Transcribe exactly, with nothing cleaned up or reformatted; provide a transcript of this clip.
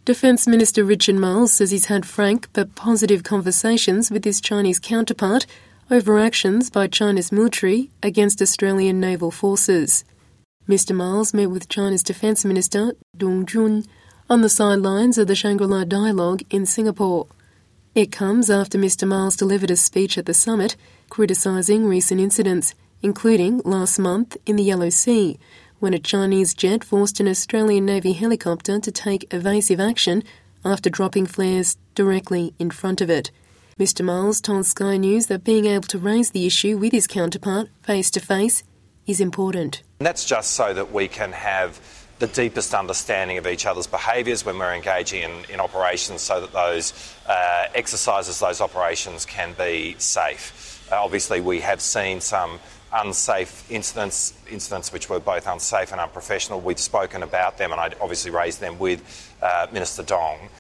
Defence Minister Richard Marles says he's had frank but positive conversations with his Chinese counterpart over actions by China's military against Australian naval forces. Mister Marles met with China's Defence Minister Dong Jun on the sidelines of the Shangri-La Dialogue in Singapore. It comes after Mister Marles delivered a speech at the summit criticising recent incidents, including last month in the Yellow Sea, when a Chinese jet forced an Australian Navy helicopter to take evasive action after dropping flares directly in front of it. Mister Marles told Sky News that being able to raise the issue with his counterpart face-to-face is important. And that's just so that we can have the deepest understanding of each other's behaviours when we're engaging in, in operations, so that those uh, exercises, those operations can be safe. Uh, obviously, we have seen some unsafe incidents, incidents which were both unsafe and unprofessional. We've spoken about them, and I obviously raised them with uh, Minister Dong.